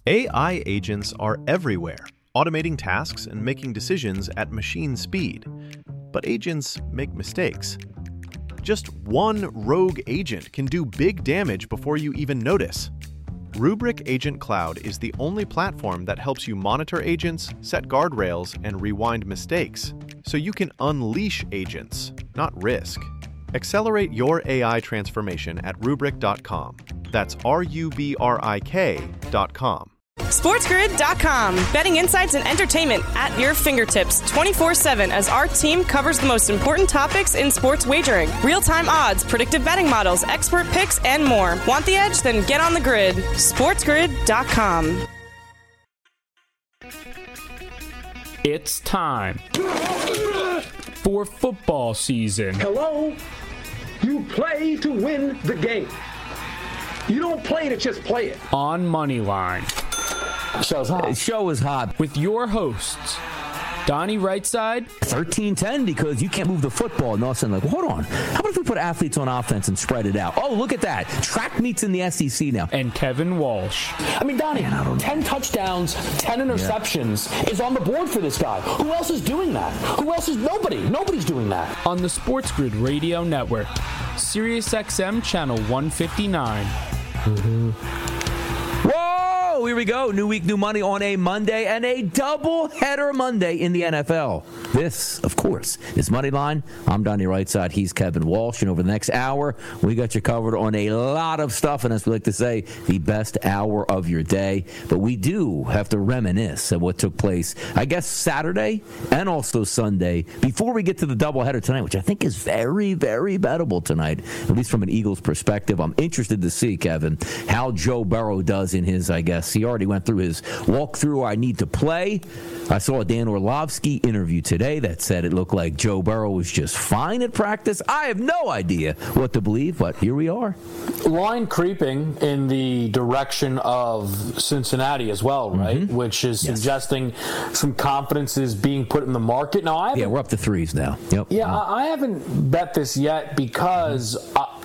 AI agents are everywhere, automating tasks and making decisions at machine speed. But agents make mistakes. Just one rogue agent can do big damage before you even notice. Rubrik Agent Cloud is the only platform that helps you monitor agents, set guardrails, and rewind mistakes, so you can unleash agents, not risk. Accelerate your AI transformation at Rubrik.com. That's RUBRIK.com. SportsGrid.com. Betting insights and entertainment at your fingertips 24/7 as our team covers the most important topics in sports wagering. Real-time odds, predictive betting models, expert picks, and more. Want the edge? Then get on the grid. SportsGrid.com. It's time for football season. Hello? You play to win the game. You don't play to just play it. On Moneyline. Show's hot. Show is hot. With your hosts, Donnie Rightside. 13-10 because you can't move the football. And all of a sudden, like, hold on. How about if we put athletes on offense and spread it out? Oh, look at that. Track meets in the SEC now. And Kevin Walsh. I mean, Donnie, 10 touchdowns, 10 interceptions is on the board for this guy. Who else is doing that? Who else is? Nobody. Nobody's doing that. On the Sports Grid Radio Network. SiriusXM Channel 159. Whoa, here we go. New week, new money on a Monday and a double-header Monday in the NFL. This, of course, is Moneyline. I'm Donnie Rightside. He's Kevin Walsh. And over the next hour, we got you covered on a lot of stuff. And as we like to say, the best hour of your day. But we do have to reminisce at what took place, I guess, Saturday and also Sunday before we get to the doubleheader tonight, which I think is very, very bettable tonight, at least from an Eagles perspective. I'm interested to see, Kevin, how Joe Burrow does in his, I guess, he already went through his walkthrough, I need to play. I saw a Dan Orlovsky interview today that said it looked like Joe Burrow was just fine at practice. I have no idea what to believe, but here we are. Line creeping in the direction of Cincinnati as well, right? Mm-hmm. Which is suggesting some confidence is being put in the market. Now, we're up to threes now. Yep. Yeah, I haven't bet this yet because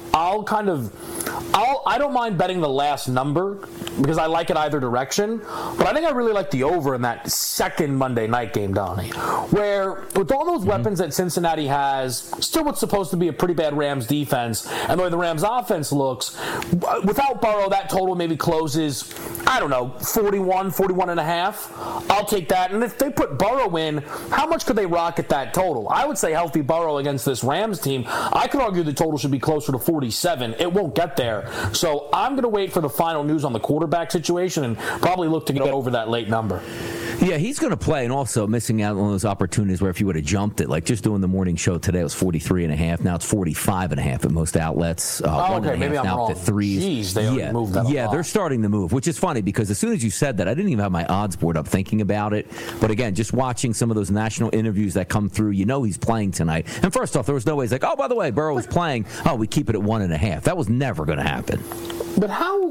I don't mind betting the last number because I like it either direction, but I think I really like the over in that second Monday night game, Donnie, where with all those weapons that Cincinnati has, still what's supposed to be a pretty bad Rams defense, and the way the Rams offense looks, without Burrow, that total maybe closes, I don't know, 41 and a half. I'll take that. And if they put Burrow in, how much could they rocket that total? I would say healthy Burrow against this Rams team, I could argue the total should be closer to 47. It won't get there. So I'm going to wait for the final news on the quarterback situation and probably look to get over that late number. Yeah, he's going to play, and also missing out on those opportunities where if you would have jumped it, like just doing the morning show today, it was 43.5. Now it's 45.5 at most outlets. Okay, maybe I'm wrong. To threes. Jeez, they already moved that. Yeah, they're starting to move, which is funny because as soon as you said that, I didn't even have my odds board up thinking about it. But again, just watching some of those national interviews that come through, you know he's playing tonight. And first off, there was no way he's like, oh, by the way, Burrow was playing. Oh, we keep it at 1.5. That was never going to happen. But how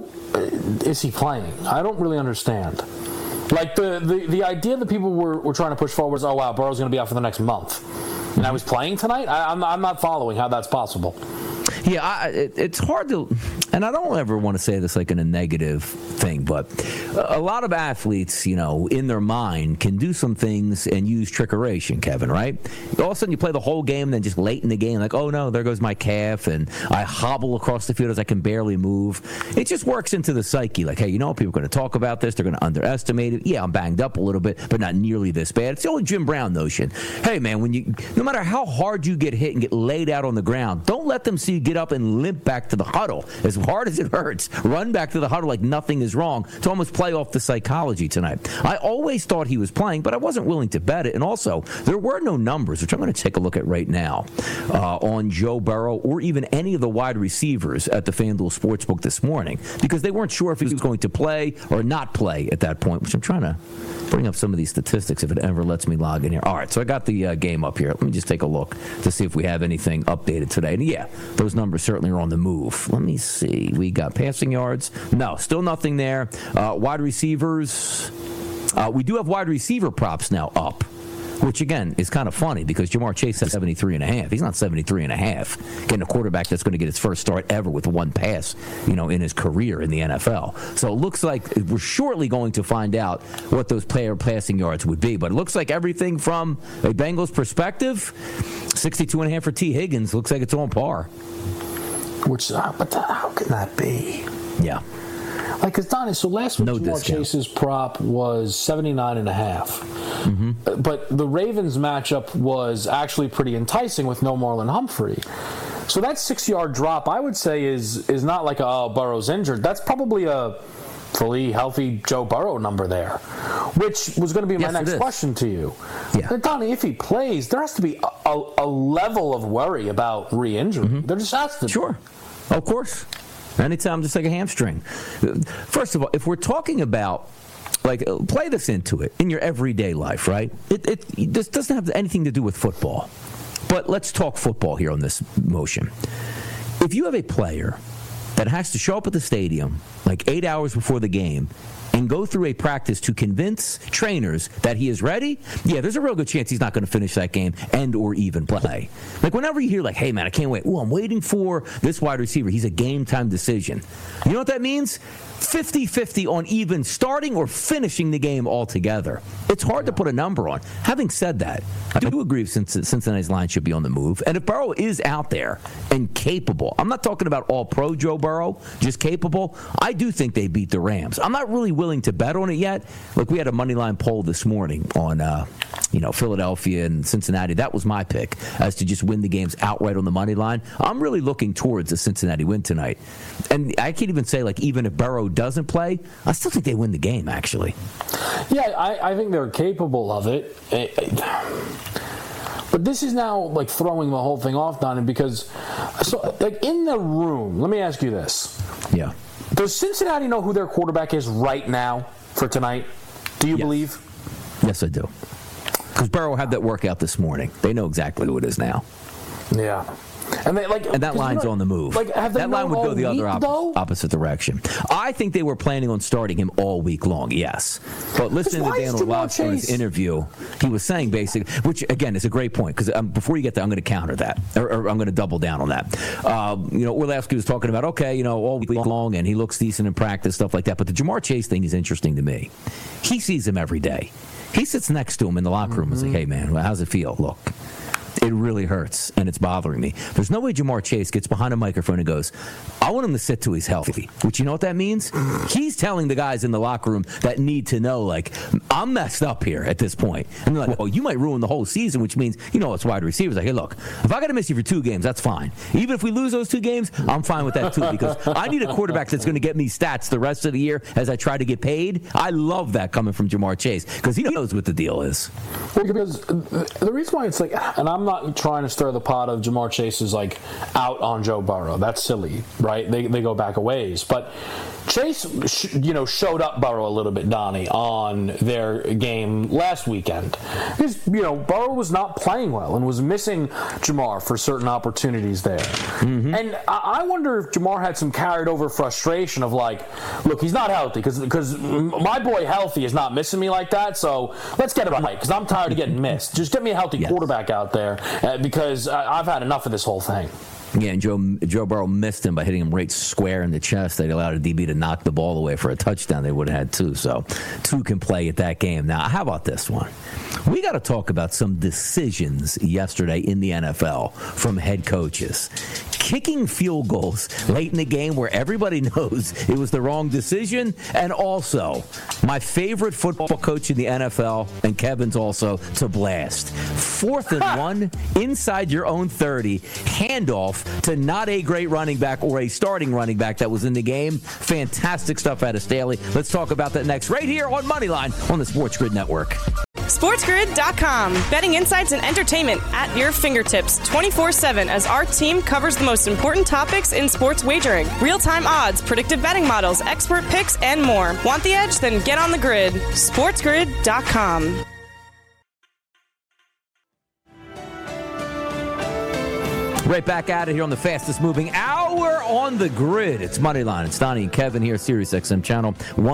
is he playing? I don't really understand. Like the idea that people were trying to push forward is, oh wow, Burrow's going to be out for the next month, and I was playing tonight. I'm not following how that's possible. Yeah, it's hard to, and I don't ever want to say this like in a negative thing, but a lot of athletes, you know, in their mind can do some things and use trickeration, Kevin, right? All of a sudden you play the whole game and then just late in the game, like, oh no, there goes my calf, and I hobble across the field as I can barely move. It just works into the psyche, like, hey, you know, people are going to talk about this, they're going to underestimate it. Yeah, I'm banged up a little bit, but not nearly this bad. It's the old Jim Brown notion. Hey, man, no matter how hard you get hit and get laid out on the ground, don't let them see you get up and limp back to the huddle. As hard as it hurts, run back to the huddle like nothing is wrong to almost play off the psychology tonight. I always thought he was playing, but I wasn't willing to bet it. And also, there were no numbers, which I'm going to take a look at right now, on Joe Burrow or even any of the wide receivers at the FanDuel Sportsbook this morning, because they weren't sure if he was going to play or not play at that point, which I'm trying to bring up some of these statistics if it ever lets me log in here. All right, so I got the game up here. Let me just take a look to see if we have anything updated today. And yeah, those numbers certainly are on the move. Let me see. We got passing yards. No, still nothing there. Wide receivers. We do have wide receiver props now up. which, again, is kind of funny because Jamar Chase has 73.5. He's not 73.5, getting a quarterback that's going to get his first start ever with one pass, in his career in the NFL. So it looks like we're shortly going to find out what those player passing yards would be. But it looks like everything from a Bengals perspective, 62.5 for T. Higgins, looks like it's on par. But how can that be? Yeah. Because Donnie, so last week Jamar Chase's prop was 79.5. Mm-hmm. But the Ravens matchup was actually pretty enticing with no Marlon Humphrey. So that 6-yard drop, I would say, is not like Burrow's injured. That's probably a fully healthy Joe Burrow number there, which was going to be my next question to you. Yeah. But Donnie, if he plays, there has to be a level of worry about re-injury. Mm-hmm. There just has to be. Sure. Of course. Anytime, just like a hamstring. First of all, if we're talking about, play this into it in your everyday life, right? This doesn't have anything to do with football. But let's talk football here on this motion. If you have a player that has to show up at the stadium 8 hours before the game and go through a practice to convince trainers that he is ready, there's a real good chance he's not going to finish that game and or even play. Whenever you hear hey, man, I can't wait. Oh, I'm waiting for this wide receiver. He's a game-time decision. You know what that means? 50-50 on even starting or finishing the game altogether. It's hard to put a number on. Having said that, I do agree Cincinnati's line should be on the move. And if Burrow is out there and capable, I'm not talking about all-pro Joe Burrow, just capable, I do think they beat the Rams. I'm not really willing to bet on it yet. We had a moneyline poll this morning on Philadelphia and Cincinnati. That was my pick as to just win the games outright on the money line. I'm really looking towards a Cincinnati win tonight. And I can't even say, even if Burrow doesn't play, I still think they win the game, actually. Yeah, I think they're capable of it. But this is now, throwing the whole thing off, Donnie, because, in the room, let me ask you this. Yeah. Does Cincinnati know who their quarterback is right now for tonight? Do you believe? Yes, I do. Because Burrow had that workout this morning. They know exactly who it is now. Yeah. And that line's on the move. That line would go the other opposite direction. I think they were planning on starting him all week long, yes. But listening to Dan Orlovsky's interview, he was saying basically, which again is a great point, because before you get there, I'm going to counter that, or I'm going to double down on that. Orlovsky was talking about, all week long, and he looks decent in practice, stuff like that. But the Jamar Chase thing is interesting to me. He sees him every day. He sits next to him in the locker room and says, hey, man, how's it feel? Look. It really hurts, and it's bothering me. There's no way Jamar Chase gets behind a microphone and goes, I want him to sit till he's healthy. Which, you know what that means? He's telling the guys in the locker room that need to know, I'm messed up here at this point. And they're like, you might ruin the whole season, which means, it's wide receivers. Hey, look, if I got to miss you for 2 games, that's fine. Even if we lose those 2 games, I'm fine with that, too, because I need a quarterback that's going to get me stats the rest of the year as I try to get paid. I love that coming from Jamar Chase, because he knows what the deal is. Well, because the reason why it's and I'm not trying to stir the pot of Jamar Chase is out on Joe Burrow. That's silly, right? They go back a ways. But Chase, showed up Burrow a little bit, Donnie, on their game last weekend. Because, Burrow was not playing well and was missing Jamar for certain opportunities there. Mm-hmm. And I wonder if Jamar had some carried over frustration of look, he's not healthy because my boy healthy is not missing me like that. So let's get it right, because I'm tired of getting missed. Just get me a healthy quarterback out there because I've had enough of this whole thing. Yeah, and Joe Burrow missed him by hitting him right square in the chest. They allowed a DB to knock the ball away for a touchdown. They would have had 2. So 2 can play at that game. Now, how about this one? We got to talk about some decisions yesterday in the NFL from head coaches. Kicking field goals late in the game where everybody knows it was the wrong decision. And also, my favorite football coach in the NFL, and Kevin's also, to blast. 4th and 1, inside your own 30, handoff to not a great running back or a starting running back that was in the game. Fantastic stuff out of Staley. Let's talk about that next right here on Moneyline on the Sports Grid Network. SportsGrid.com. Betting insights and entertainment at your fingertips 24/7 as our team covers the most important topics in sports wagering. Real-time odds, predictive betting models, expert picks, and more. Want the edge? Then get on the grid. SportsGrid.com. Right back at it here on the fastest moving hour Power on the Grid. It's Moneyline. It's Donnie and Kevin here, Sirius XM Channel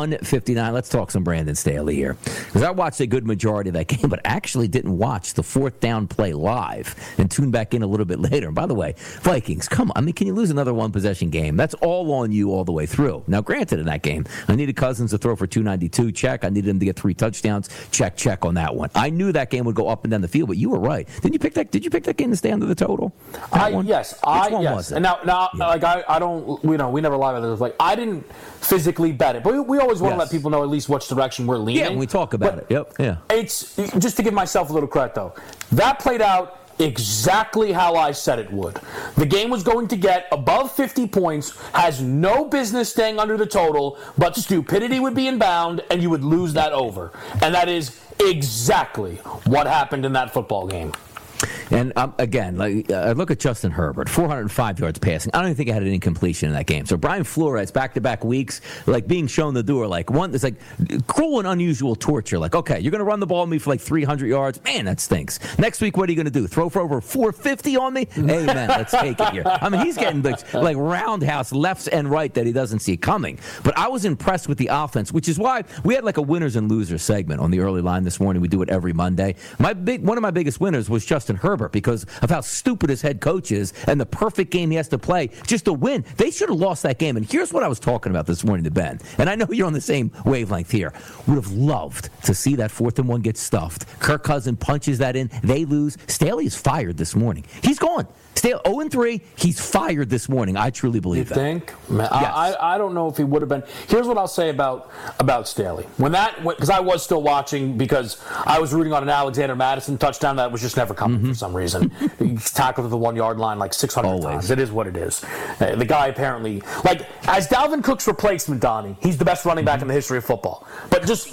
159. Let's talk some Brandon Staley here. Because I watched a good majority of that game, but actually didn't watch the fourth down play live and tuned back in a little bit later. And by the way, Vikings, come on. I mean, can you lose another one-possession game? That's all on you all the way through. Now, granted, in that game, I needed Cousins to throw for 292. Check. I needed him to get 3 touchdowns. Check on that one. I knew that game would go up and down the field, but you were right. Did you pick that game to stay under the total? Yes. Was it? And now, yeah. like I don't, we never lie about this. Like I didn't physically bet it, but we always want to let people know at least which direction we're leaning. Yeah, when we talk about it. Yep. Yeah. It's just to give myself a little credit though. That played out exactly how I said it would. The game was going to get above 50 points, has no business staying under the total, but stupidity would be inbound, and you would lose that over. And that is exactly what happened in that football game. And again, I look at Justin Herbert, 405 yards passing. I don't even think I had an incompletion in that game. So Brian Flores, back-to-back weeks, like being shown the door, like one, it's like cruel and unusual torture. Like, okay, you're going to run the ball on me for like 300 yards. Man, that stinks. Next week, what are you going to do? Throw for over 450 on me? Amen. Let's take it here. I mean, he's getting like roundhouse lefts and right that he doesn't see coming. But I was impressed with the offense, which is why we had like a winners and losers segment on the early line this morning. We do it every Monday. One of my biggest winners was Justin Herbert because of how stupid his head coach is and the perfect game he has to play just to win. They should have lost that game. And here's what I was talking about this morning to Ben. And I know you're on the same wavelength here. Would have loved to see that 4th and 1 get stuffed. Kirk Cousins punches that in. They lose. Staley is fired this morning. He's gone. Staley 0-3. He's fired this morning. I truly believe that. You think? Man, yes. I don't know if he would have been. Here's what I'll say about Staley. Because I was still watching because I was rooting on an Alexander Madison touchdown that was just never coming for some reason. He's tackled at the 1 yard line like 600 times. It is what it is. The guy apparently, like, as Dalvin Cook's replacement, Donnie, he's the best running back in the history of football. But just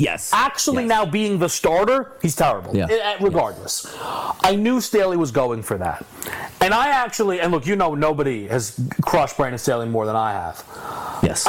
now being the starter, he's terrible. Yeah. Regardless. I knew Staley was going for that. And and look, nobody has crushed Brandon Staley more than I have. Yes.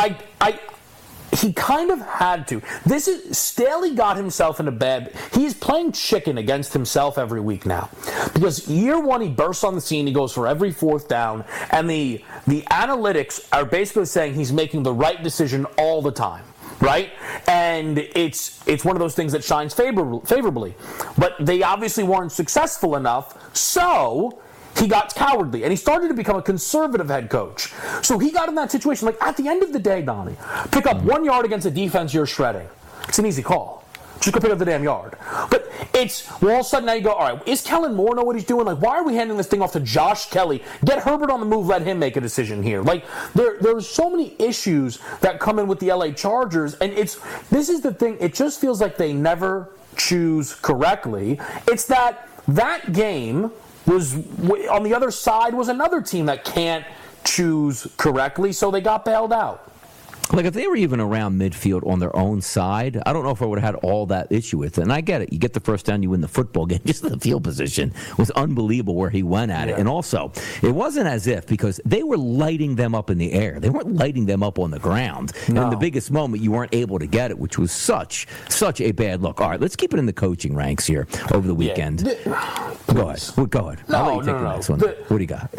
He kind of had to. Staley got himself in a bed. He's playing chicken against himself every week now. Because year one, he bursts on the scene. He goes for every 4th down. And the analytics are basically saying he's making the right decision all the time. Right? And it's one of those things that shines favorably. But they obviously weren't successful enough. So he got cowardly, and he started to become a conservative head coach. So he got in that situation. Like, at the end of the day, Donnie, pick up 1 yard against a defense you're shredding. It's an easy call. Just go pick up the damn yard. But all of a sudden now you go, all right, is Kellen Moore know what he's doing? Like, why are we handing this thing off to Josh Kelly? Get Herbert on the move, let him make a decision here. Like, there's so many issues that come in with the LA Chargers, and this is the thing, it just feels like they never choose correctly. It's that game was on the other side was another team that can't choose correctly, so they got bailed out. Like, if they were even around midfield on their own side, I don't know if I would have had all that issue with it. And I get it. You get the first down, you win the football game. Just the field position was unbelievable where he went at it. And also, it wasn't as if, because they were lighting them up in the air. They weren't lighting them up on the ground. No. And in the biggest moment, you weren't able to get it, which was such a bad look. All right, let's keep it in the coaching ranks here over the weekend. Go ahead. I'll let you take the next one. What do you got?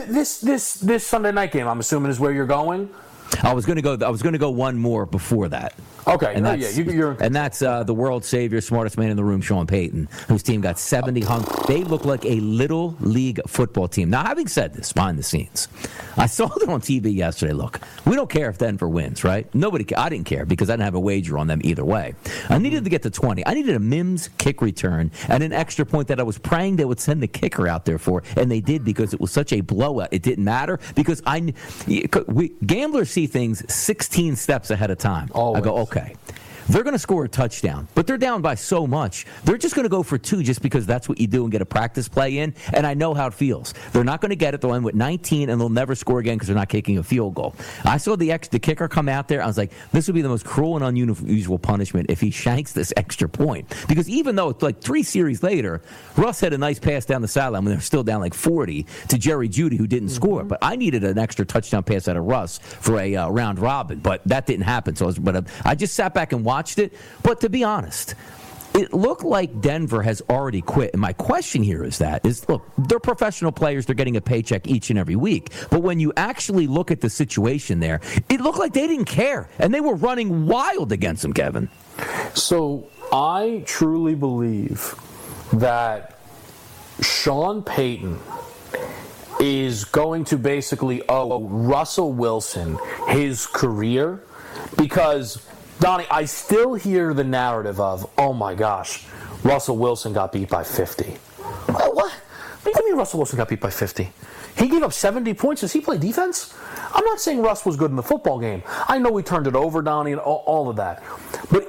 This Sunday night game, I'm assuming, is where you're going? I was going to go one more before that. Okay. And that's the world savior, smartest man in the room, Sean Payton, whose team got 70 hung. They look like a little league football team. Now, having said this, behind the scenes, I saw it on TV yesterday. Look, we don't care if Denver wins, right? I didn't care because I didn't have a wager on them either way. I needed to get to 20. I needed a Mims kick return and an extra point that I was praying they would send the kicker out there for, and they did because it was such a blowout. It didn't matter because gamblers see things 16 steps ahead of time. Always. I go, okay. They're going to score a touchdown, but they're down by so much. They're just going to go for 2 just because that's what you do and get a practice play in, and I know how it feels. They're not going to get it. They'll end with 19, and they'll never score again because they're not kicking a field goal. I saw the kicker come out there. I was like, this would be the most cruel and unusual punishment if he shanks this extra point. Because even though it's like 3 series later, Russ had a nice pass down the sideline when they're still down like 40 to Jerry Jeudy, who didn't score. But I needed an extra touchdown pass out of Russ for a round robin, but that didn't happen. So I just sat back and watched it. But to be honest, it looked like Denver has already quit. And my question here is look, they're professional players. They're getting a paycheck each and every week. But when you actually look at the situation there, it looked like they didn't care. And they were running wild against them, Kevin. So I truly believe that Sean Payton is going to basically owe Russell Wilson his career because, Donnie, I still hear the narrative of, oh my gosh, Russell Wilson got beat by 50. What? What do you mean Russell Wilson got beat by 50? He gave up 70 points. Does he play defense? I'm not saying Russ was good in the football game. I know he turned it over, Donnie, and all of that. But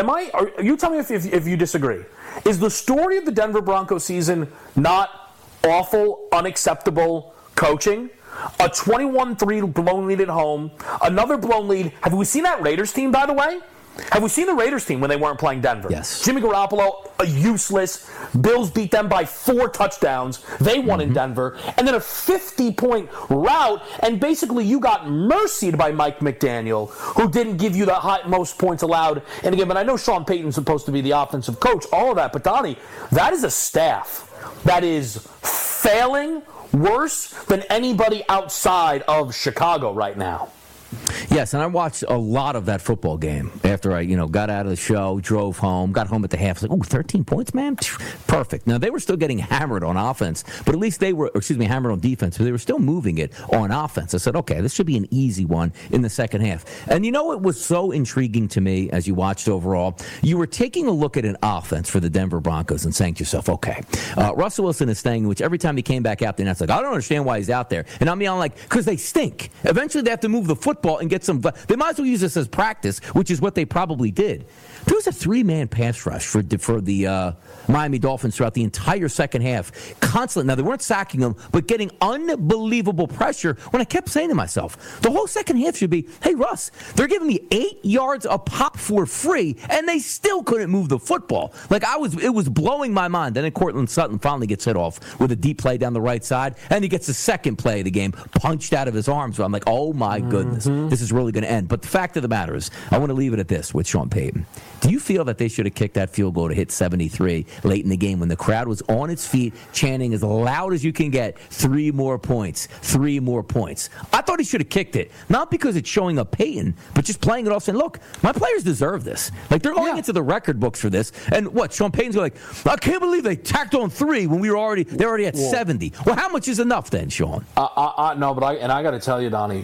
you tell me if you disagree. Is the story of the Denver Broncos season not awful, unacceptable coaching? A 21-3 blown lead at home. Another blown lead. Have we seen that Raiders team, by the way? Have we seen the Raiders team when they weren't playing Denver? Yes. Jimmy Garoppolo, useless. Bills beat them by 4 touchdowns. They won in Denver. And then a 50-point rout. And basically you got mercied by Mike McDaniel, who didn't give you the most points allowed. And again, but I know Sean Payton's supposed to be the offensive coach, all of that. But Donnie, that is a staff that is failing worse than anybody outside of Chicago right now. Yes, and I watched a lot of that football game after I, got out of the show, drove home, got home at the half. Like, 13 points, man? Perfect. Now, they were still getting hammered on offense, but at least they were, hammered on defense, but they were still moving it on offense. I said, okay, this should be an easy one in the second half. And it was so intriguing to me as you watched overall. You were taking a look at an offense for the Denver Broncos and saying to yourself, okay, Russell Wilson is staying, which every time he came back out there, that's like, I don't understand why he's out there. And I'm yelling like, because they stink. Eventually they have to move the football and get some. They might as well use this as practice, which is what they probably did. There was a 3-man pass rush for the Miami Dolphins throughout the entire second half. Constantly. Now, they weren't sacking them, but getting unbelievable pressure when I kept saying to myself, the whole second half should be, hey, Russ, they're giving me 8 yards a pop for free, and they still couldn't move the football. It was blowing my mind. Then Cortland Sutton finally gets hit off with a deep play down the right side, and he gets the second play of the game punched out of his arm. So I'm like, oh, my goodness, this is really going to end. But the fact of the matter is, I want to leave it at this with Sean Payton. Do you feel that they should have kicked that field goal to hit 73 late in the game when the crowd was on its feet chanting as loud as you can get, 3 more points, 3 more points? I thought he should have kicked it, not because it's showing up Payton, but just playing it off saying, look, my players deserve this. Like, they're going into the record books for this. And what, Sean Payton's going I can't believe they tacked on 3 when they're already at 70. Well, how much is enough then, Sean? No, but I got to tell you, Donnie,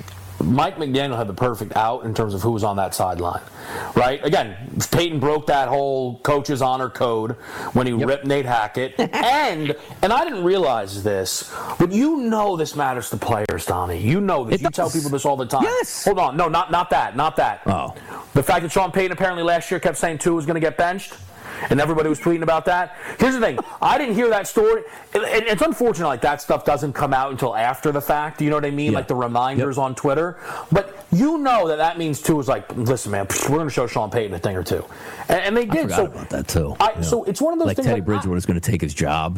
Mike McDaniel had the perfect out in terms of who was on that sideline, right? Again, Peyton broke that whole coach's honor code when he ripped Nate Hackett. and I didn't realize this, but this matters to players, Donnie. You know this. You tell people this all the time. Yes. Hold on. No, not that. Oh. The fact that Sean Payton apparently last year kept saying Tua was going to get benched. And everybody was tweeting about that. Here's the thing. I didn't hear that story. It's unfortunate like that stuff doesn't come out until after the fact. You know what I mean? Yeah. Like the reminders on Twitter. But that means too is like, listen, man, we're going to show Sean Payton a thing or two. And they did. I forgot about that too. So it's one of those things. Teddy Bridgewater is going to take his job.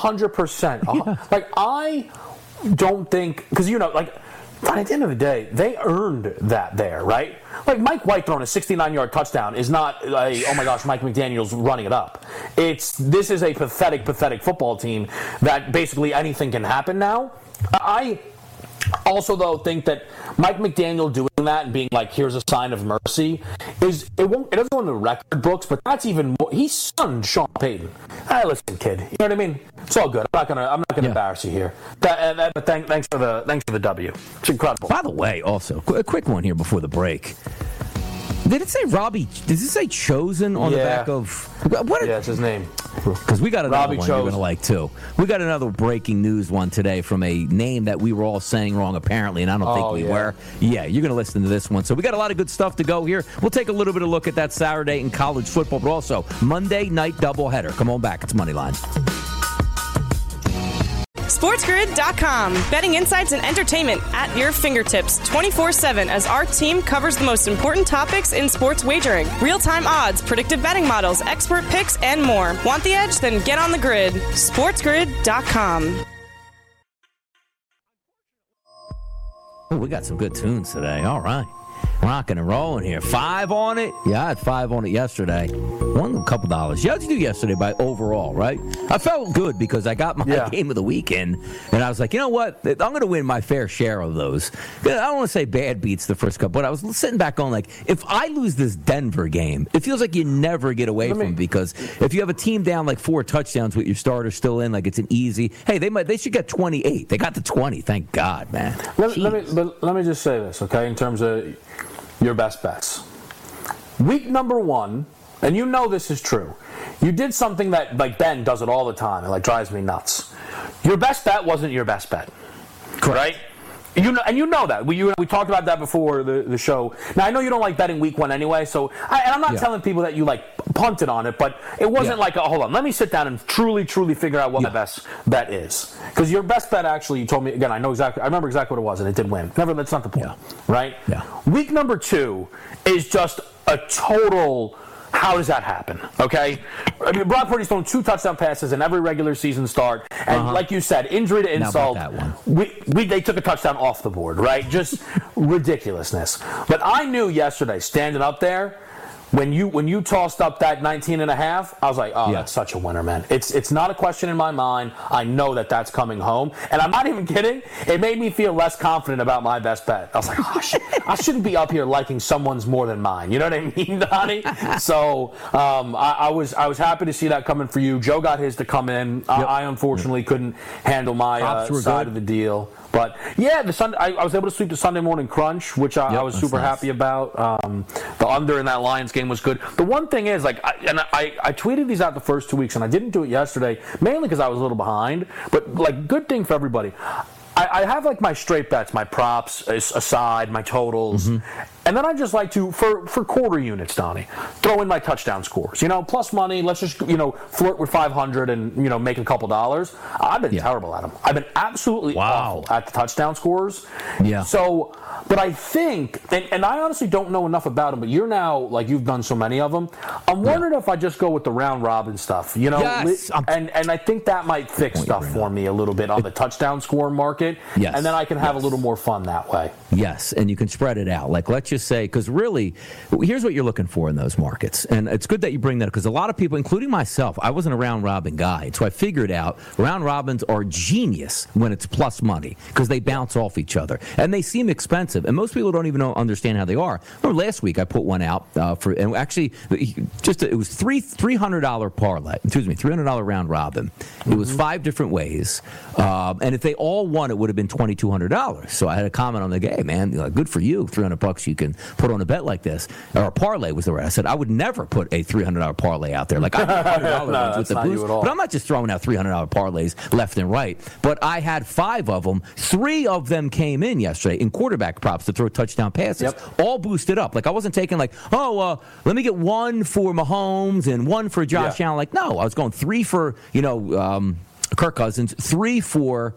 100%. Like, I don't think, because but at the end of the day, they earned that there, right? Like Mike White throwing a 69-yard touchdown is not a, oh my gosh, Mike McDaniel's running it up. This is a pathetic football team that basically anything can happen now. I also, though, think that Mike McDaniel doing that and being like, here's a sign of mercy, it doesn't go in the record books, but that's even more. He sunned Sean Payton. Hey, listen, kid, you know what I mean? It's all good. I'm not gonna embarrass you here. But thanks for the W. It's incredible. By the way, also a quick one here before the break. Did it say Robbie? Does it say Chosen on the back of what? Yeah, it's his name. Because we got another Robbie one Chosen. You're gonna like too. We got another breaking news one today from a name that we were all saying wrong apparently, and I don't think we were. Yeah, you're gonna listen to this one. So we got a lot of good stuff to go here. We'll take a little bit of a look at that Saturday in college football, but also Monday night doubleheader. Come on back. It's Moneyline. SportsGrid.com. Betting insights and entertainment at your fingertips 24/7 as our team covers the most important topics in sports wagering. Real-time odds, predictive betting models, expert picks, and more. Want the edge? Then get on the grid. SportsGrid.com. Oh, we got some good tunes today. All right. Rocking and rolling here. 5 on it? Yeah, I had 5 on it yesterday. Won a couple dollars. You had to do yesterday by overall, right? I felt good because I got my game of the weekend, and I was like, you know what? I'm going to win my fair share of those. I don't want to say bad beats the first couple, but I was sitting back going like, if I lose this Denver game, it feels like you never get away from it, because if you have a team down like 4 touchdowns with your starter still in, like it's an easy, hey, they should get 28. They got the 20. Thank God, man. Let me just say this, okay, in terms of your best bets. Week number 1, and you know this is true, you did something that, like, Ben does it all the time. It, like, drives me nuts. Your best bet wasn't your best bet. Correct. Right? You know, and you know that. We talked about that before the show. Now, I know you don't like betting week 1 anyway, so I'm not telling people that you, like, punted on it, but it wasn't like, hold on, let me sit down and truly figure out what my best bet is. Because your best bet, actually, you told me, again, I remember exactly what it was, and it did win. That's not the point, right? Yeah. Week number 2 is just a total... How does that happen? Okay, I mean, Brock Purdy's thrown 2 touchdown passes in every regular season start, and like you said, injury to insult. They took a touchdown off the board, right? Just ridiculousness. But I knew yesterday, standing up there, when you tossed up that 19.5, I was like, that's such a winner, man. It's not a question in my mind. I know that's coming home, and I'm not even kidding. It made me feel less confident about my best bet. I was like, I shouldn't be up here liking someone's more than mine. You know what I mean, Donnie? So I was happy to see that coming for you. Joe got his to come in. I unfortunately couldn't handle my side of the deal. But yeah, I was able to sweep the Sunday morning crunch, which I was super happy about. The under in that Lions game was good. The one thing is, like, I tweeted these out the first 2 weeks, and I didn't do it yesterday, mainly because I was a little behind. But, like, good thing for everybody. I have, like, my straight bets, my props aside, my totals. And then I just like to, for quarter units, Donnie, throw in my touchdown scores. You know, plus money, let's just, flirt with 500 and, make a couple dollars. I've been terrible at them. I've been absolutely awful at the touchdown scores. Yeah. So, but I think, and I honestly don't know enough about them, but you're now, like, you've done so many of them. I'm wondering if I just go with the round robin stuff, Yes. And I think that might fix stuff for me a little bit on the touchdown score market. Yes. And then I can have a little more fun that way. Yes, and you can spread it out. Like, let's just say, because really, here's what you're looking for in those markets. And it's good that you bring that up, because a lot of people, including myself, I wasn't a round robin guy. So I figured out round robins are genius when it's plus money, because they bounce off each other. And they seem expensive. And most people don't even understand how they are. Remember last week I put one out and actually, it was $300 parlay. Excuse me, $300 round robin. It was 5 different ways. And if they all won, it would have been $2,200. So I had a comment on the game, man, good for you, $300 you can put on a bet like this. Or a parlay was the word. I said I would never put a $300 parlay out there. Like, I do $100 ones with the boost, but I'm not just throwing out $300 parlays left and right. But I had 5 of them. 3 of them came in yesterday in quarterback props to throw touchdown passes. All boosted up. Like, I wasn't taking like, let me get 1 for Mahomes and 1 for Josh Allen. Like, no, I was going 3 for Kirk Cousins, 3 for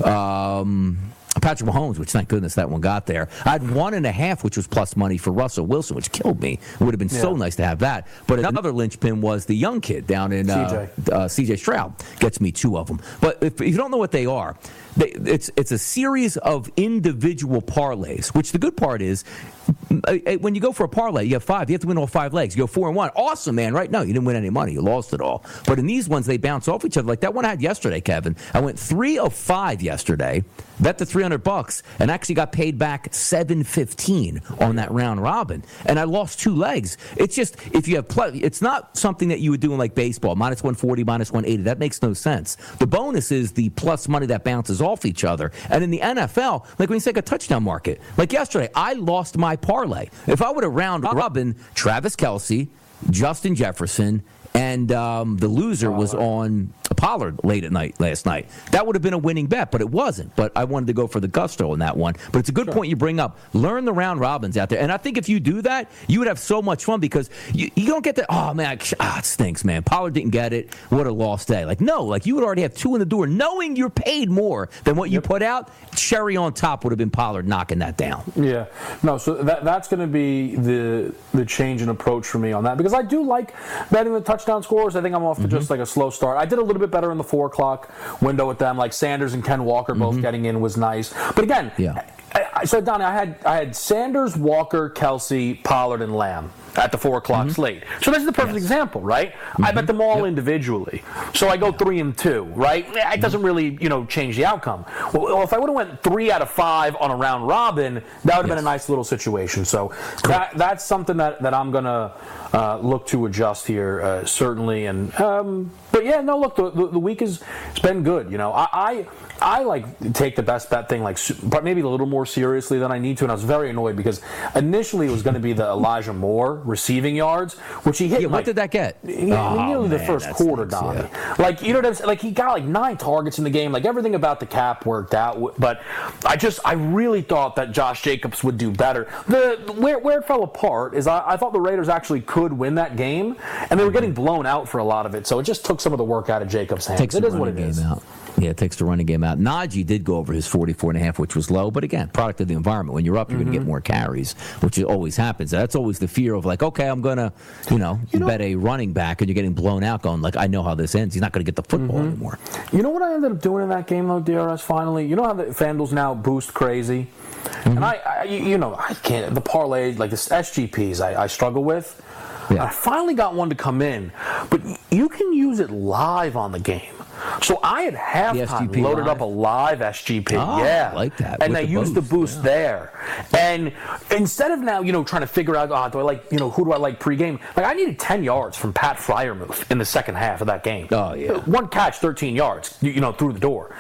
Patrick Mahomes, which thank goodness that one got there. I had 1.5, which was plus money for Russell Wilson, which killed me. It would have been so nice to have that. But another linchpin was the young kid down in C.J. Stroud. Gets me 2 of them. But if you don't know what they are, it's a series of individual parlays, which the good part is, when you go for a parlay, you have 5. You have to win all 5 legs. You go 4-1. Awesome, man, right? No, you didn't win any money. You lost it all. But in these ones, they bounce off each other. Like that one I had yesterday, Kevin. I went 3 of 5 yesterday, bet the $300, and actually got paid back $715 on that round robin. And I lost 2 legs. It's just, if you have it's not something that you would do in like baseball, minus 140, minus 180. That makes no sense. The bonus is the plus money that bounces off each other. And in the NFL, like when you take a touchdown market, like yesterday, I lost my parlay. If I would have round robin Travis Kelce, Justin Jefferson, and the loser was on Pollard late at night last night, that would have been a winning bet, but it wasn't. But I wanted to go for the gusto in that one. But it's a good point you bring up. Learn the round robins out there. And I think if you do that, you would have so much fun, because you don't get that, oh, man, it stinks, man. Pollard didn't get it. What a lost day. Like, no, like you would already have 2 in the door, knowing you're paid more than what you put out. Cherry on top would have been Pollard knocking that down. Yeah. No, so that's going to be the change in approach for me on that, because I do like betting the touchdown scores. I think I'm off to just like a slow start. I did a little bit better in the 4 o'clock window with them. Like Sanders and Ken Walker both getting in was nice. But again, So Donnie, I had Sanders, Walker, Kelsey, Pollard, and Lamb at the 4 o'clock slate. So this is the perfect example, right? I bet them all individually. So I go 3 and 2, right? It doesn't really, change the outcome. Well, if I would have went 3 out of 5 on a round robin, that would have been a nice little situation. So that's something that I'm gonna look to adjust here, certainly. And but yeah, no, look, the week it's been good. I like take the best bet thing maybe a little more seriously than I need to, and I was very annoyed because initially it was going to be the Elijah Moore receiving yards, which he hit. Yeah, what did that get? Nearly the first quarter, Donnie. Yeah. You know what I'm saying? He got 9 targets in the game. Everything about the cap worked out, but I really thought that Josh Jacobs would do better. Where it fell apart is I thought the Raiders actually could win that game, and they were getting blown out for a lot of it. So it just took some of the work out of Jacobs' hands. It is what it is. Yeah, it takes the running game out. Najee did go over his 44.5, which was low, but again, product of the environment. When you're up, you're going to get more carries, which always happens. That's always the fear of okay, I'm going to, bet a running back, and you're getting blown out going, I know how this ends. He's not going to get the football anymore. You know what I ended up doing in that game, though, DRS, finally? You know how the FanDuel's now boost crazy? And I can't, the parlay, the SGPs I struggle with. Yeah. I finally got one to come in, but you can use it live on the game. So I had halftime loaded up a live SGP. I like that. And I used the boost there. And instead of now, trying to figure out, do I like, who do I like pregame? I needed 10 yards from Pat Freiermuth in the second half of that game. Oh, yeah. 1 catch, 13 yards, through the door.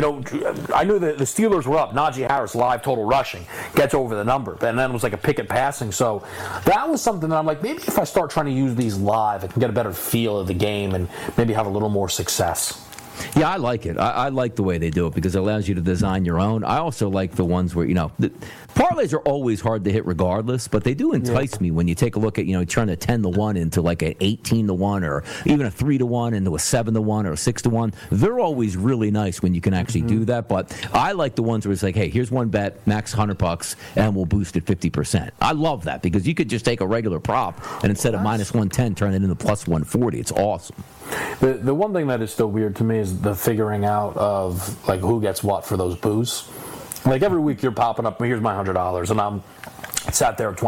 I knew that the Steelers were up. Najee Harris live total rushing gets over the number. And then it was a picket passing. So that was something that I'm maybe if I start trying to use these live, I can get a better feel of the game and maybe have a little more success. Yeah, I like it. I like the way they do it because it allows you to design your own. I also like the ones where, parlays are always hard to hit regardless, but they do entice me when you take a look at, turn a 10-1 into an 18-1 or even a 3-1 into a 7-1 or a 6-1. They're always really nice when you can actually do that, but I like the ones where it's hey, here's one bet, max $100, and we'll boost it 50%. I love that because you could just take a regular prop and instead of minus 110, turn it into plus 140. It's awesome. The one thing that is still weird to me is the figuring out of who gets what for those boosts. Every week you're popping up, here's my $100, and I'm sat there at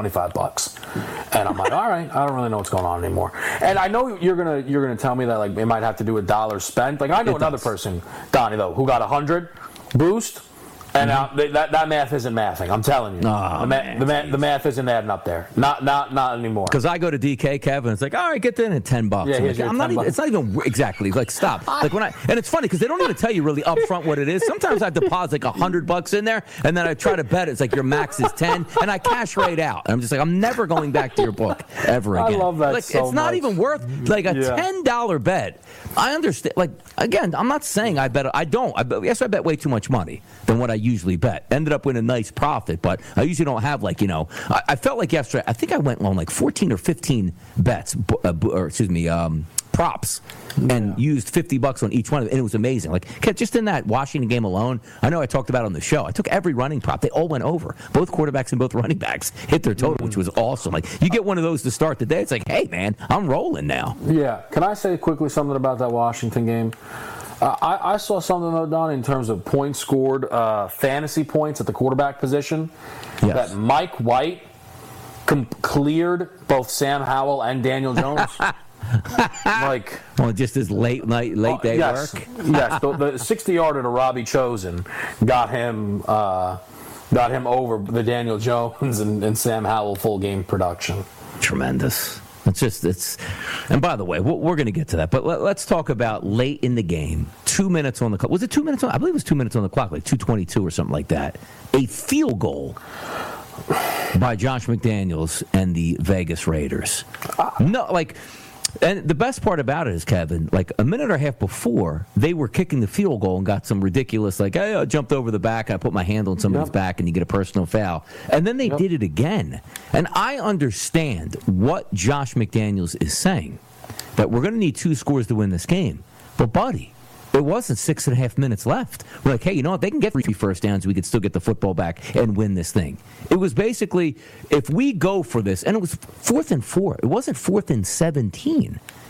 $25, and I'm all right, I don't really know what's going on anymore. And I know you're gonna tell me that it might have to do with dollars spent. I know another person, Donnie though, who got 100 boost. And that math isn't mathing. I'm telling you, the math isn't adding up there. Not anymore. Because I go to DK, Kevin. It's all right, get in at $10. Yeah, I'm not even. It's not even exactly stop. And it's funny because they don't even tell you really upfront what it is. Sometimes I deposit $100 in there, and then I try to bet it's your max is 10, and I cash right out. And I'm just I'm never going back to your book ever again. I love that so it's not much. even worth a $10 bet. I understand. Again, I'm not saying I bet. I don't. I bet way too much money than what I usually bet. Ended up with a nice profit, but I usually don't have I felt like yesterday, I think I went on 14 or 15 bets, props, and used $50 on each one of them, and it was amazing. Just in that Washington game alone, I know I talked about it on the show. I took every running prop. They all went over. Both quarterbacks and both running backs hit their total, which was awesome. You get one of those to start the day, it's hey, man, I'm rolling now. Yeah. Can I say quickly something about that Washington game? I saw something, though, Don, in terms of points scored, fantasy points at the quarterback position, that Mike White cleared both Sam Howell and Daniel Jones. Just as late day work. Yes, the 60-yarder to Robbie Chosen got him over the Daniel Jones and Sam Howell full game production. Tremendous. And by the way, we're going to get to that, but let's talk about late in the game. 2 minutes on the clock. Was it 2 minutes on? I believe it was 2 minutes on the clock, 2:22 or something like that. A field goal by Josh McDaniels and the Vegas Raiders. And the best part about it is, Kevin, a minute and a half before, they were kicking the field goal and got some ridiculous, hey, I jumped over the back, I put my hand on somebody's back, and you get a personal foul. And then they did it again. And I understand what Josh McDaniels is saying, that we're going to need 2 scores to win this game. But, buddy, it wasn't 6.5 minutes left. We're hey, you know what? They can get 3 first downs. We could still get the football back and win this thing. It was basically, if we go for this, and it was 4th and 4. It wasn't 4th and 17.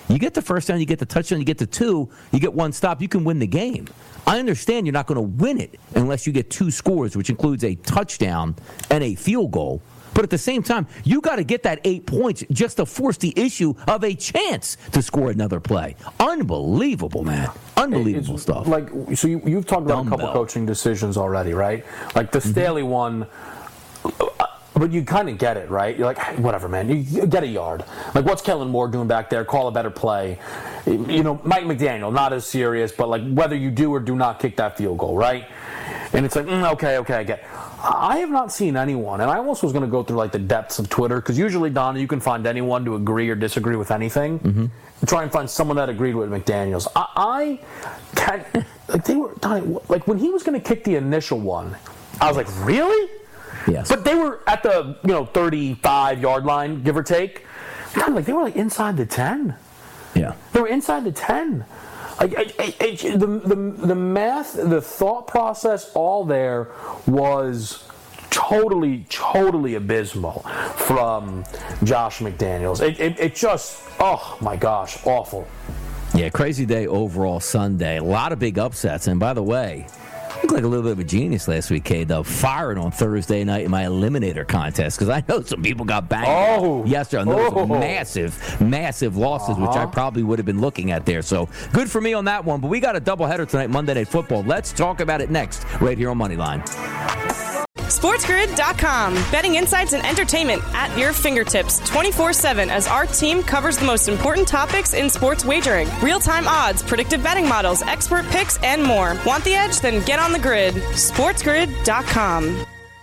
You get the first down, you get the touchdown, you get the 2, you get 1 stop, you can win the game. I understand you're not going to win it unless you get 2 scores, which includes a touchdown and a field goal. But at the same time, you got to get that 8 points just to force the issue of a chance to score another play. Unbelievable, man. Unbelievable stuff. Like, so you've talked about a couple coaching decisions already, right? Like the Staley one. But you kind of get it, right? You're like, hey, whatever, man. You get a yard. Like, what's Kellen Moore doing back there? Call a better play. You know, Mike McDaniel, not as serious, but like whether you do or do not kick that field goal, right? And it's like, okay, I get it. I have not seen anyone, and I almost was going to go through like the depths of Twitter, because usually, Donna, you can find anyone to agree or disagree with anything. Mm-hmm. Try and find someone that agreed with McDaniels. I can't, like, they were, like, when he was going to kick the initial one, I was like, really? Yes. But they were at the 35-yard line, give or take. God, like they were like inside the 10. Yeah. They were inside the 10. Like the math, the thought process, all there was totally abysmal from Josh McDaniels. It just, oh my gosh, awful. Yeah, crazy day overall Sunday. A lot of big upsets. And by the way, I looked like a little bit of a genius last week, K-Dub, firing on Thursday night in my Eliminator contest, because I know some people got banged yesterday on those massive losses, which I probably would have been looking at there. So good for me on that one. But we got a doubleheader tonight, Monday Night Football. Let's talk about it next, right here on Moneyline. SportsGrid.com. Betting insights and entertainment at your fingertips 24/7 as our team covers the most important topics in sports wagering. Real-time odds, predictive betting models, expert picks, and more. Want the edge? Then get on the grid. SportsGrid.com.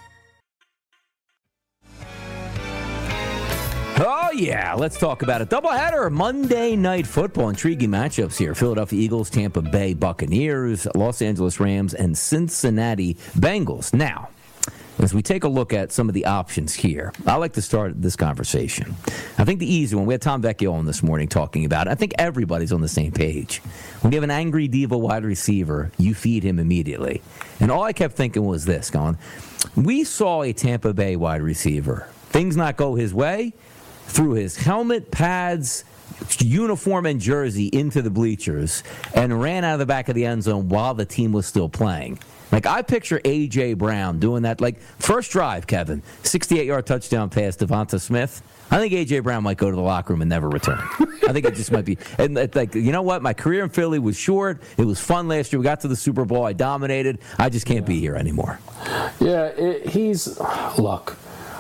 Oh, yeah. Let's talk about it. Doubleheader, Monday Night Football. Intriguing matchups here. Philadelphia Eagles, Tampa Bay Buccaneers, Los Angeles Rams, and Cincinnati Bengals. Now, as we take a look at some of the options here, I like to start this conversation. I think the easy one, we had Tom Vecchio on this morning talking about it. I think everybody's on the same page. When you have an angry diva wide receiver, you feed him immediately. And all I kept thinking was this, going, we saw a Tampa Bay wide receiver, things not go his way, threw his helmet, pads, uniform, and jersey into the bleachers and ran out of the back of the end zone while the team was still playing. Like, I picture A.J. Brown doing that. Like, first drive, Kevin, 68-yard touchdown pass to Devonta Smith. I think A.J. Brown might go to the locker room and never return. I think it just might be. And like, you know what? My career in Philly was short. It was fun last year. We got to the Super Bowl. I dominated. I just can't be here anymore. Yeah, look.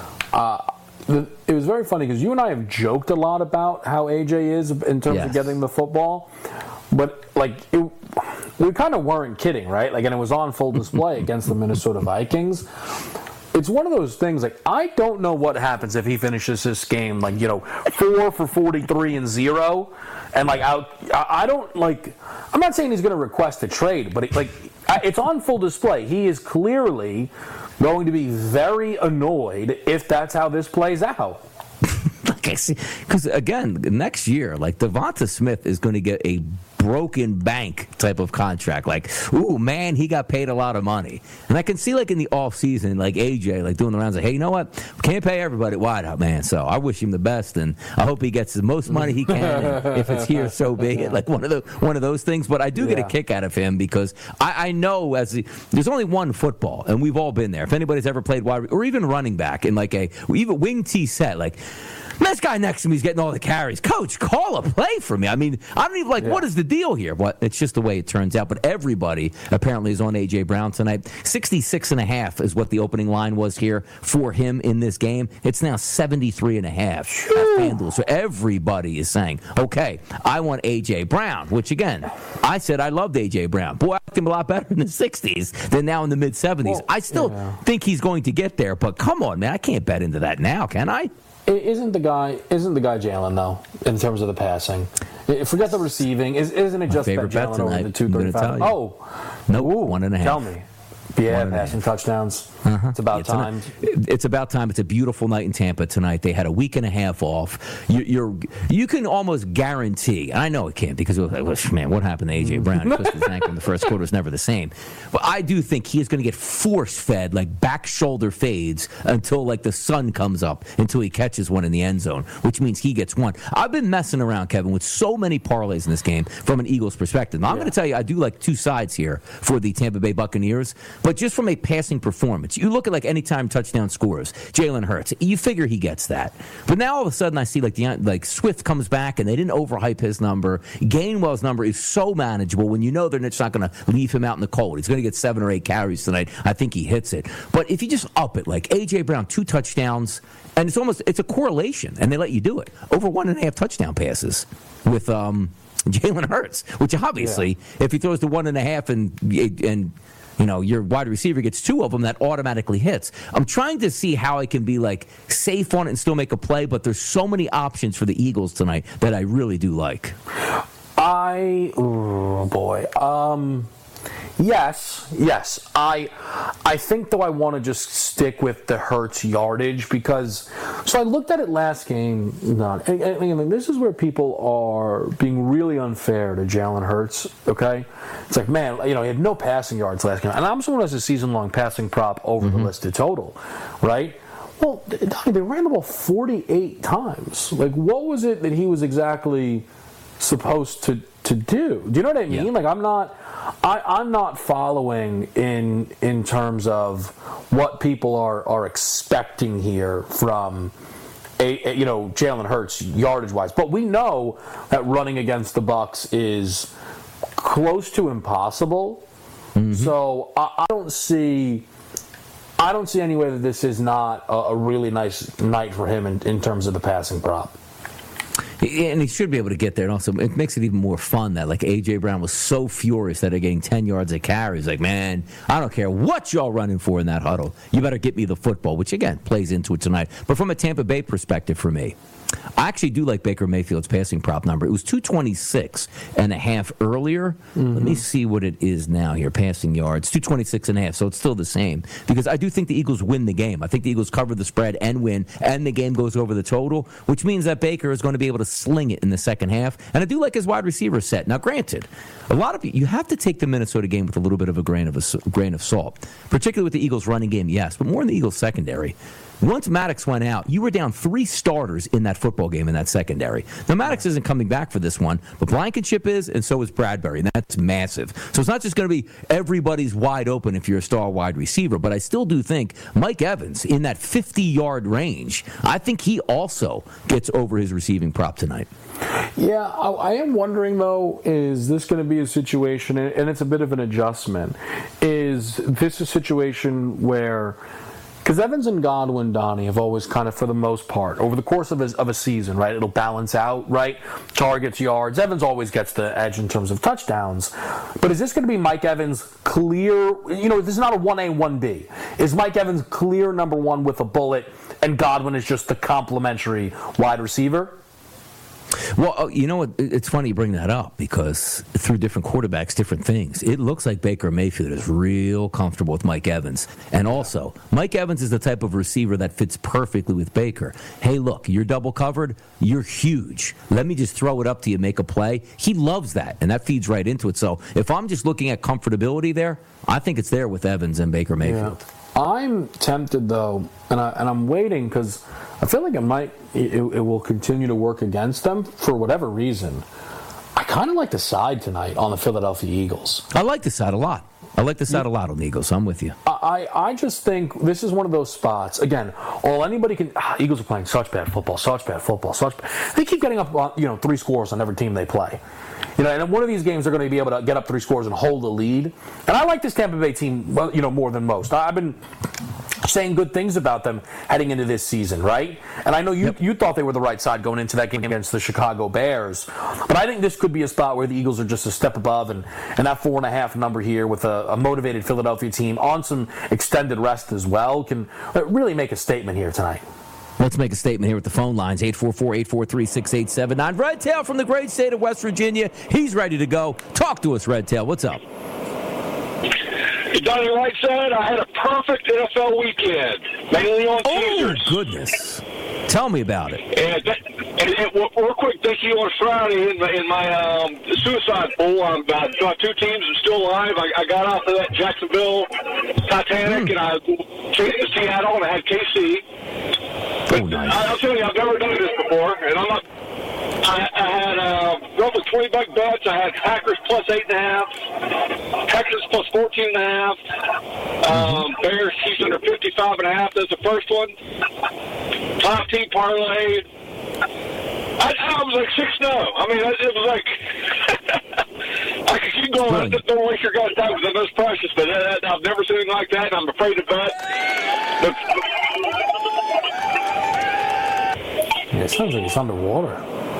It was very funny because you and I have joked a lot about how AJ is in terms of getting the football, but like we kind of weren't kidding, right? Like, and it was on full display against the Minnesota Vikings. It's one of those things, like, I don't know what happens if he finishes this game, like, 4 for 43 and 0, and like I don't, like, I'm not saying he's going to request a trade, but it's on full display. He is clearly going to be very annoyed if that's how this plays out. Because, again, next year, like, Devonta Smith is going to get a broken bank type of contract. Like, ooh, man, he got paid a lot of money. And I can see, like, in the offseason, like, AJ, like, doing the rounds, like, hey, you know what? We can't pay everybody at wideout, man. So I wish him the best, and I hope he gets the most money he can. And if it's here, so be it. Like, one of those things. But I do get a kick out of him because I know there's only one football, and we've all been there. If anybody's ever played wide or even running back in, like, even wing T set, like, this guy next to me is getting all the carries. Coach, call a play for me. I mean, I don't even what is the deal here? But it's just the way it turns out. But everybody apparently is on A.J. Brown tonight. 66.5 is what the opening line was here for him in this game. It's now 73.5 at FanDuel. So everybody is saying, okay, I want A.J. Brown, which, again, I said I loved A.J. Brown. Boy, I liked him a lot better in the 60s than now in the mid-70s. Well, I still think he's going to get there. But come on, man, I can't bet into that now, can I? Isn't the guy Jalen, though, in terms of the passing? Forget the receiving. Isn't it just that Jalen over the 235? Oh, nope, 1.5. Tell me. Yeah, passing touchdowns. It's about time. It's about time. It's a beautiful night in Tampa tonight. They had a week and a half off. You can almost guarantee, and I know it can't because, man, what happened to A.J. Brown? He twisted his ankle in the first quarter. Was never the same. But I do think he is going to get force-fed, like back shoulder fades until like the sun comes up, until he catches one in the end zone, which means he gets one. I've been messing around, Kevin, with so many parlays in this game from an Eagles perspective. Now, I'm going to tell you, I do like two sides here for the Tampa Bay Buccaneers, but just from a passing performance, you look at like anytime touchdown scores, Jalen Hurts, you figure he gets that. But now all of a sudden I see like Swift comes back and they didn't overhype his number. Gainwell's number is so manageable when you know they're just not going to leave him out in the cold. He's going to get 7 or 8 carries tonight. I think he hits it. But if you just up it, like A.J. Brown, 2 touchdowns, and it's a correlation, and they let you do it. Over 1.5 touchdown passes with Jalen Hurts, which obviously, if he throws to 1.5 and your wide receiver gets 2 of them, that automatically hits. I'm trying to see how I can be like safe on it and still make a play, but there's so many options for the Eagles tonight that I really do like. Yes. I think, though, I want to just stick with the Hurts yardage because, so I looked at it last game, and this is where people are being really unfair to Jalen Hurts, okay? It's like, man, he had no passing yards last game, and I'm someone who has a season-long passing prop over the listed total, right? Well, they ran the ball 48 times. Like, what was it that he was exactly supposed to do? Do you know what I mean? Yeah. Like, I'm not following in terms of what people are expecting here from Jalen Hurts yardage wise. But we know that running against the Bucs is close to impossible. So I don't see any way that this is not a really nice night for him in terms of the passing prop. And he should be able to get there. And also, it makes it even more fun that, like, A.J. Brown was so furious that they're getting 10 yards a carry. He's like, man, I don't care what y'all running for in that huddle. You better get me the football, which, again, plays into it tonight. But from a Tampa Bay perspective for me, I actually do like Baker Mayfield's passing prop number. It was 226.5 earlier. Let me see what it is now here. Passing yards, 226.5. So it's still the same because I do think the Eagles win the game. I think the Eagles cover the spread and win, and the game goes over the total, which means that Baker is going to be able to sling it in the second half. And I do like his wide receiver set. Now, granted, a lot of you have to take the Minnesota game with a little bit of a grain of salt, particularly with the Eagles running game, yes, but more in the Eagles secondary. Once Maddox went out, you were down 3 starters in that football game in that secondary. Now, Maddox isn't coming back for this one, but Blankenship is, and so is Bradbury, and that's massive. So it's not just going to be everybody's wide open if you're a star wide receiver, but I still do think Mike Evans in that 50-yard range, I think he also gets over his receiving prop tonight. Yeah, I am wondering, though, is this going to be a situation, and it's a bit of an adjustment, is this a situation where... Because Evans and Godwin, Donnie, have always kind of, for the most part, over the course of a season, right, it'll balance out, right? Targets, yards. Evans always gets the edge in terms of touchdowns. But is this going to be Mike Evans clear? This is not a 1A, 1B. Is Mike Evans clear number one with a bullet, and Godwin is just the complimentary wide receiver? Well, you know what? It's funny you bring that up because through different quarterbacks, different things. It looks like Baker Mayfield is real comfortable with Mike Evans. And also, Mike Evans is the type of receiver that fits perfectly with Baker. Hey, look, you're double covered. You're huge. Let me just throw it up to you, make a play. He loves that, and that feeds right into it. So if I'm just looking at comfortability there, I think it's there with Evans and Baker Mayfield. Yeah. I'm tempted, though, and I'm waiting because I feel like it will continue to work against them for whatever reason. I kind of like the side tonight on the Philadelphia Eagles. I like the side a lot. I like the side a lot on the Eagles, so I'm with you. I just think this is one of those spots. Again, all anybody can... Eagles are playing such bad football. They keep getting up 3 scores on every team they play. And in one of these games, they're going to be able to get up 3 scores and hold a lead. And I like this Tampa Bay team, more than most. I've been saying good things about them heading into this season, right? And I know you thought they were the right side going into that game against the Chicago Bears. But I think this could be a spot where the Eagles are just a step above, and that 4.5 number here with a motivated Philadelphia team on some extended rest as well can really make a statement here tonight. Let's make a statement here with the phone lines, 844-843-6879. Red Tail from the great state of West Virginia. He's ready to go. Talk to us, Red Tail. What's up? Donnie White said I had a perfect NFL weekend, mainly on teasers. Oh, goodness. Tell me about it. And real quick, thank you on Friday in my suicide pool. I'm about 2 teams are still alive. I got off of that Jacksonville Titanic, and I chased to Seattle, and I had KC. But nice. I'll tell you, I've never done this before, and I'm not. I had roughly $20 bets. I had Packers plus 8.5, Texans plus 14.5, Bears Chiefs under 55.5. That's the first one. Top team parlay. I was like 6-0. I mean, it was like I could keep going. Don't waste your guys' time because I know it's precious. But I've never seen anything like that, and I'm afraid to bet. Yeah, it sounds like it's underwater.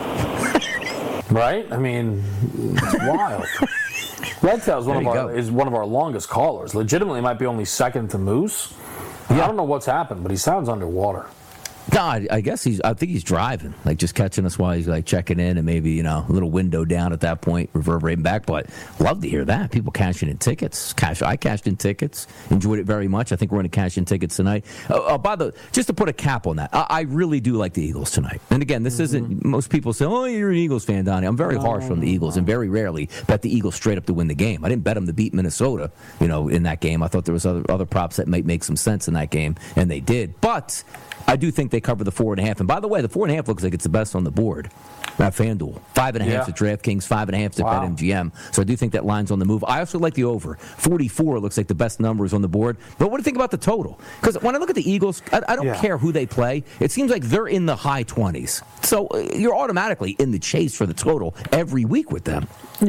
Right? I mean, it's wild. Red Tail is one of our longest callers. Legitimately might be only second to Moose. Yeah. I don't know what's happened, but he sounds underwater. God, I guess I think he's driving, like just catching us while he's like checking in and maybe, a little window down at that point, reverberating back. But love to hear that. People cashing in tickets. I cashed in tickets. Enjoyed it very much. I think we're going to cash in tickets tonight. Just to put a cap on that, I really do like the Eagles tonight. And again, this isn't, most people say, oh, you're an Eagles fan, Donnie. I'm very harsh on the Eagles and very rarely bet the Eagles straight up to win the game. I didn't bet them to beat Minnesota, in that game. I thought there was other props that might make some sense in that game, and they did. But I do think they cover the 4.5. And by the way, the 4.5 looks like it's the best on the board at FanDuel. 5.5 at DraftKings, 5.5 at BetMGM. So I do think that line's on the move. I also like the over. 44 looks like the best numbers on the board. But what do you think about the total? Because when I look at the Eagles, I don't care who they play. It seems like they're in the high 20s. So you're automatically in the chase for the total every week with them.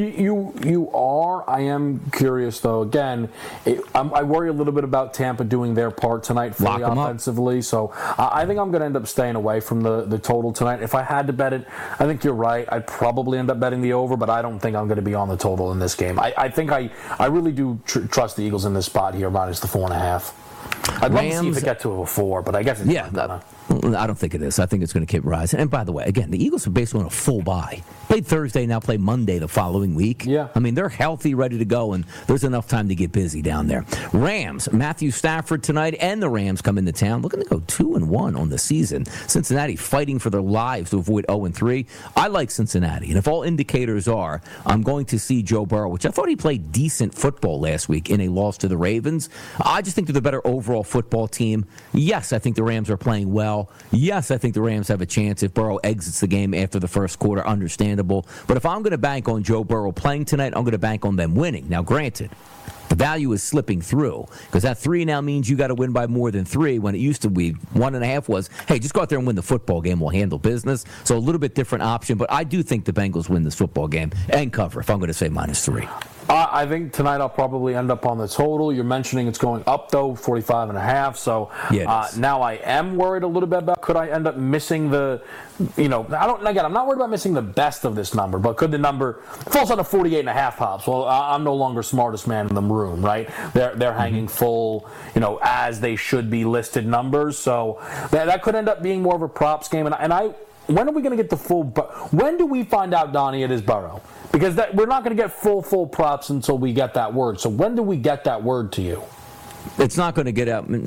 You are. I am curious, though. Again, I worry a little bit about Tampa doing their part tonight fully offensively. So I think I'm going to end up staying away from the total tonight. If I had to bet it, I think you're right. I'd probably end up betting the over, but I don't think I'm going to be on the total in this game. I think I really do trust the Eagles in this spot here, minus the 4.5. I'd love to see if it get to a 4, but I guess it's not gonna. I don't think it is. I think it's going to keep rising. And by the way, again, the Eagles are basically on a full bye. Played Thursday, now play Monday the following week. Yeah. I mean, they're healthy, ready to go, and there's enough time to get busy down there. Rams, Matthew Stafford tonight, and the Rams come into town looking to go 2-1 on the season. Cincinnati fighting for their lives to avoid 0-3. I like Cincinnati, and if all indicators are, I'm going to see Joe Burrow, which I thought he played decent football last week in a loss to the Ravens. I just think they're the better overall football team. Yes, I think the Rams are playing well. Yes, I think the Rams have a chance if Burrow exits the game after the first quarter. Understandable. But if I'm going to bank on Joe Burrow playing tonight, I'm going to bank on them winning. Now, granted, the value is slipping through because that 3 now means you got to win by more than 3 when it used to be 1.5 was, hey, just go out there and win the football game. We'll handle business. So a little bit different option. But I do think the Bengals win this football game and cover if I'm going to say -3. I think tonight I'll probably end up on the total. You're mentioning it's going up, though, 45.5. So now I am worried a little bit about could I end up missing the, I'm not worried about missing the best of this number, but could the number falls on a 48.5 pops? Well, I'm no longer smartest man in the room, right? They're hanging full, as they should be listed numbers. So that could end up being more of a props game. And when are we going to get the full? When do we find out, Donnie, it is Burrow? Because we're not going to get full props until we get that word. So when do we get that word to you? It's not going to get out.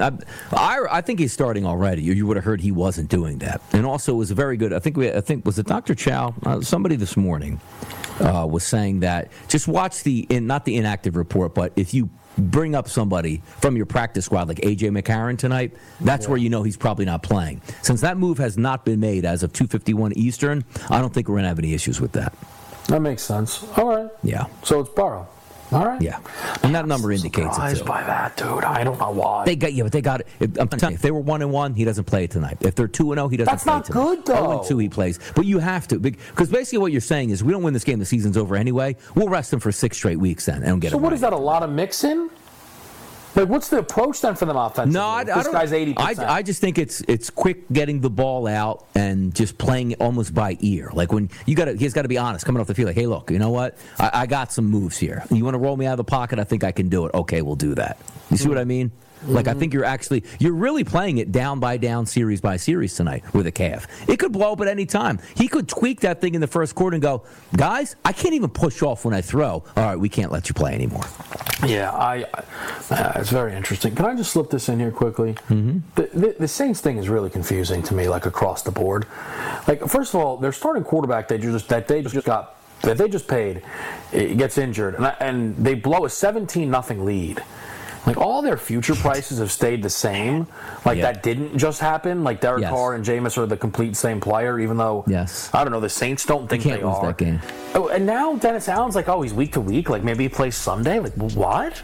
I think he's starting already. You would have heard he wasn't doing that. And also, it was a very good. I think was it Dr. Chow? Somebody this morning was saying that just watch not the inactive report, but if you bring up somebody from your practice squad like A.J. McCarron tonight, that's where you know he's probably not playing. Since that move has not been made as of 2:51 Eastern, I don't think we're going to have any issues with that. That makes sense. All right. Yeah. So it's Burrow. All right. Yeah. And that number indicates it, too. Surprised by that, dude. I don't know why. But they got it. I'm telling you, if they were 1-1, he doesn't play it tonight. If they're 2-0, he doesn't play it tonight. That's not good, though. 0-2, he plays. But you have to. Because basically what you're saying is we don't win this game, the season's over anyway. We'll rest him for 6 straight weeks then and get So what is that, a lot of mix-in? Like, what's the approach then for them offensively? No, I don't. This guy's 80%. I just think it's quick getting the ball out and just playing almost by ear. Like when he's got to be honest coming off the field. Like, hey, look, you know what? I got some moves here. You want to roll me out of the pocket? I think I can do it. Okay, we'll do that. You see what I mean? Like, I think you're really playing it down by down, series by series tonight with a calf. It could blow up at any time. He could tweak that thing in the first quarter and go, guys, I can't even push off when I throw. All right, we can't let you play anymore. Yeah, it's very interesting. Can I just slip this in here quickly? Mm-hmm. The Saints thing is really confusing to me, like across the board. Like, first of all, their starting quarterback they just paid, it gets injured, and they blow a 17-0 lead. Like, all their future prices have stayed the same. Like, that didn't just happen. Like, Derek Carr and Jameis are the complete same player, even though, I don't know, the Saints don't think they lose are. That game. Oh, and now then it sounds like, he's week to week. Like, maybe he plays Sunday. Like, what?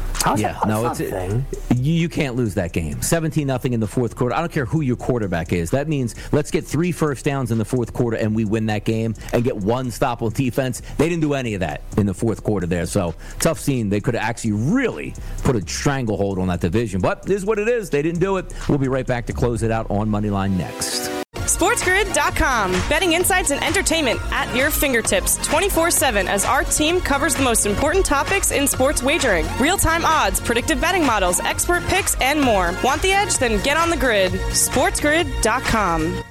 You can't lose that game. 17-0 in the fourth quarter. I don't care who your quarterback is. That means let's get 3 first downs in the fourth quarter and we win that game and get 1 stop on defense. They didn't do any of that in the fourth quarter there. So tough scene. They could have actually really put a stranglehold on that division. But it is what it is. They didn't do it. We'll be right back to close it out on Moneyline next. SportsGrid.com. Betting insights and entertainment at your fingertips 24/7 as our team covers the most important topics in sports wagering. Real-time odds, predictive betting models, expert picks, and more. Want the edge? Then get on the grid. SportsGrid.com.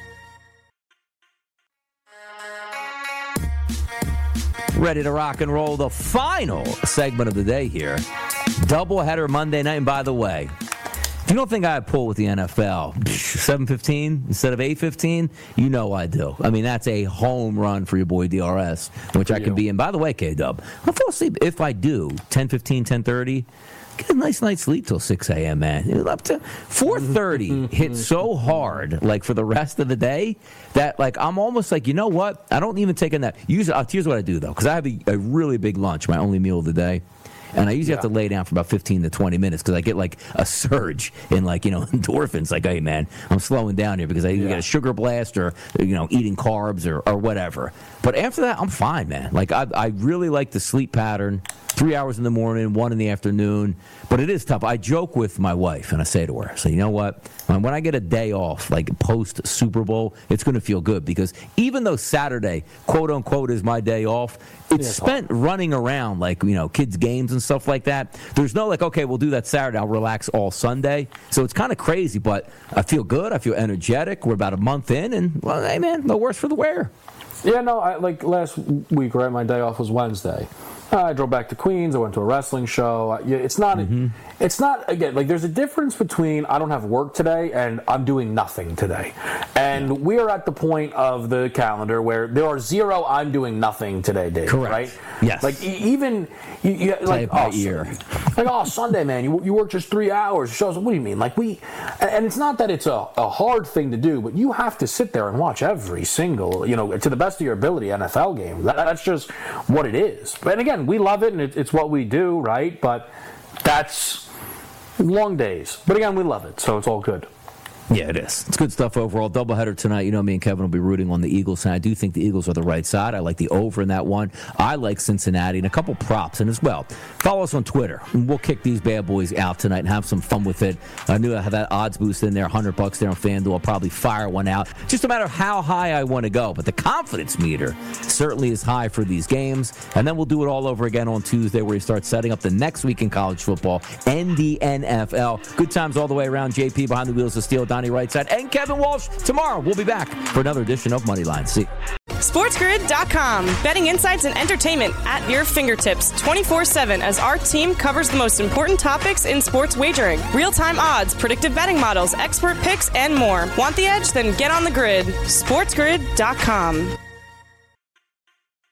Ready to rock and roll the final segment of the day here. Doubleheader Monday night. And by the way, if you don't think I pull with the NFL, 7:15 instead of 8:15, you know I do. I mean, that's a home run for your boy DRS, which I can be in. By the way, K-Dub, I'll fall asleep if I do 10:15, 10:30. Get a nice night's sleep till 6 a.m., man. Up to 4:30 hits so hard, like, for the rest of the day that, like, I'm almost like, you know what? I don't even take a nap. Here's what I do, though, because I have a really big lunch, my only meal of the day. And I usually have to lay down for about 15 to 20 minutes because I get, like, a surge in, like, endorphins. Like, hey, man, I'm slowing down here because I either get a sugar blast or, eating carbs or whatever. But after that, I'm fine, man. Like, I really like the sleep pattern. 3 hours in the morning, 1 in the afternoon. But it is tough. I joke with my wife, and I say to her, you know what? When I get a day off, like post-Super Bowl, it's going to feel good because even though Saturday, quote-unquote, is my day off, it's spent running around, like, kids' games and stuff like that. There's no, like, okay, we'll do that Saturday. I'll relax all Sunday. So it's kind of crazy, but I feel good. I feel energetic. We're about a month in, and, well, hey, man, no worse for the wear. Yeah, no, like last week, right, my day off was Wednesday. I drove back to Queens. I went to a wrestling show. It's not, again, like, there's a difference between I don't have work today and I'm doing nothing today. And we are at the point of the calendar where there are 0 I'm doing nothing today days. Correct. Right? Yes. Like, even, like, Sunday, man, you work just 3 hours. Shows, what do you mean? Like, and it's not that it's a hard thing to do, but you have to sit there and watch every single, to the best of your ability, NFL game. That's just what it is. And again, we love it, and it's what we do, right? But that's long days. But again, we love it, so it's all good. Yeah, it is. It's good stuff overall. Doubleheader tonight. Me and Kevin will be rooting on the Eagles, and I do think the Eagles are the right side. I like the over in that one. I like Cincinnati and a couple props. And as well, follow us on Twitter. And we'll kick these bad boys out tonight and have some fun with it. I knew I had that odds boost in there, $100 there on FanDuel. I'll probably fire one out. Just no matter how high I want to go. But the confidence meter certainly is high for these games. And then we'll do it all over again on Tuesday where we start setting up the next week in college football and the NFL. Good times all the way around. JP behind the wheels of steel. Donnie Rightside, and Kevin Walsh. Tomorrow, we'll be back for another edition of Moneyline. See. SportsGrid.com. Betting insights and entertainment at your fingertips 24/7 as our team covers the most important topics in sports wagering. Real-time odds, predictive betting models, expert picks, and more. Want the edge? Then get on the grid. SportsGrid.com.